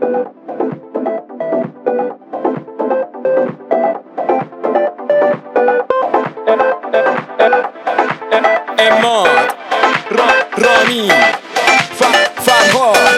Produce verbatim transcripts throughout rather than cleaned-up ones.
اماد را رانی ف فرهاد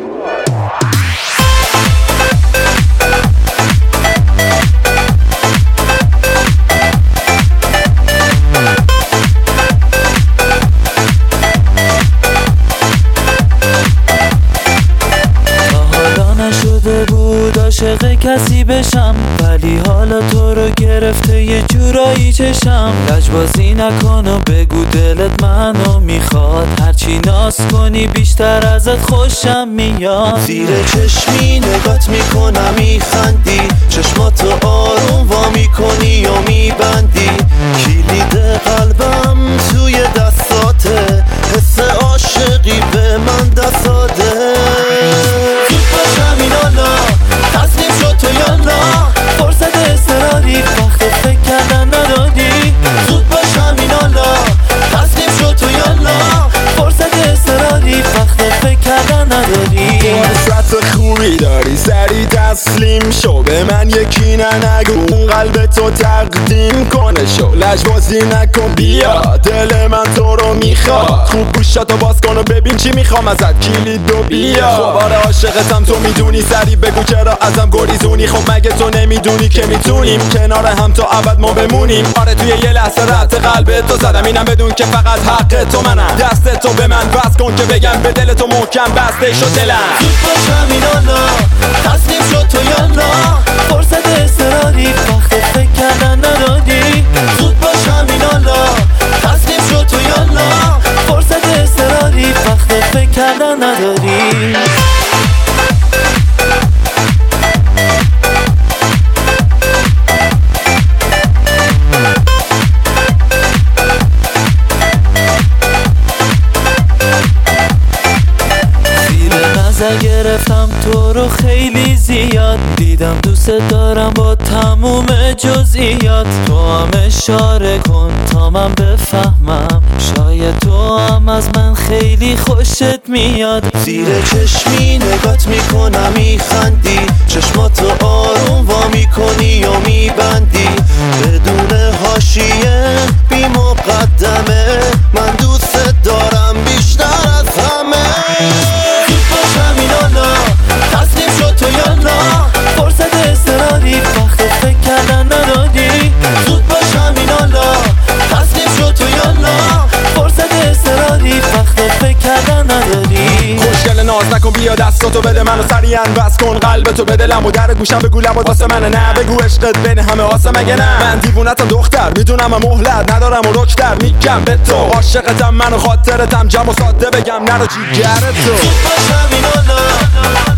نشده بود عاشق کسی بشم، ولی حالا تو رو گرفته یه جورایی چشم. لجبازی نکن و بگو دلت منو میخواد، هرچی ناز کنی بیشتر ازت خوشم میاد. زیر چشمی نگات میکنم میخندی، چشماتو آروم وا میکنی و میبندی. کلید قلبم توی دستاته، حس عاشقی به من دست داده. تصمیم شد تو یا نه، فرصت اصراری وقت فکر کردن ندادی. زود باش همین حالا، تصمیم شد تو یا نه، فرصت اصراری وقت فکر کردن ندادی. فرصت خوبی داری سری تسلیم شو، به من یکی نه نگو اون قلب تو تقدیم کنه شو. لجبازی نکن بیا، دل من تو رو میخواد. خوب گوشاتو باز کن و ببین چی میخوام ازت، کلید و بیا. خب آره عاشقتم تو میدونی، سری بگو چرا ازم گریزونی. خب مگه تو نمیدونی که میتونیم کنار هم تا ابد ما بمونیم. آره توی یه لحظه رد قلب تو زدم، اینم بدون که فقط حق تو منم. دست تو به من بس کن که بگم به دل تو محکم بسته شد دلم. زود باش همین حالا، تصمیم شد تو یا نه، فرصت اصراری وقت فکر کردن ندادی. زود باش همین حالا، تصمیم شد تو یا نه، فرصت اصراری وقت فکر کردن نداری. نظر گرفتم تو رو خیلی زیاد، دیدم دوست دارم با تموم جزئیات. تو هم اشاره کن تا من بفهمم، شاید تو هم از من خیلی خوشت میاد. زیر چشمی نگات میکنم میخندی، چشماتو آروم وا میکنی و میبندی. بدون حاشیه بی مقدمه، من دوست دارم بیشتر از همه. تصمیم شد تو یا نه، فرصت اصراری وقت فکر کردن ندادی. زود باش همین حالا، تصمیم شد تو یا نه، فرصت اصراری وقت فکر کردن ندادی. خوشگل ناز نکن بیا دستاتو بده منو سریعا بس کن، قلبتو بده لم و در گوشم بگو لبات واسه منه. نه بگو عشقت بین همه آسه مگه نه، من دیوونتم دختر میدونم مهلت ندارم و رکتر میگم به تو. عاشقتم من و خاطرتم جمع و ساده بگم نرو جیگرت تو. زود باش همین حالا،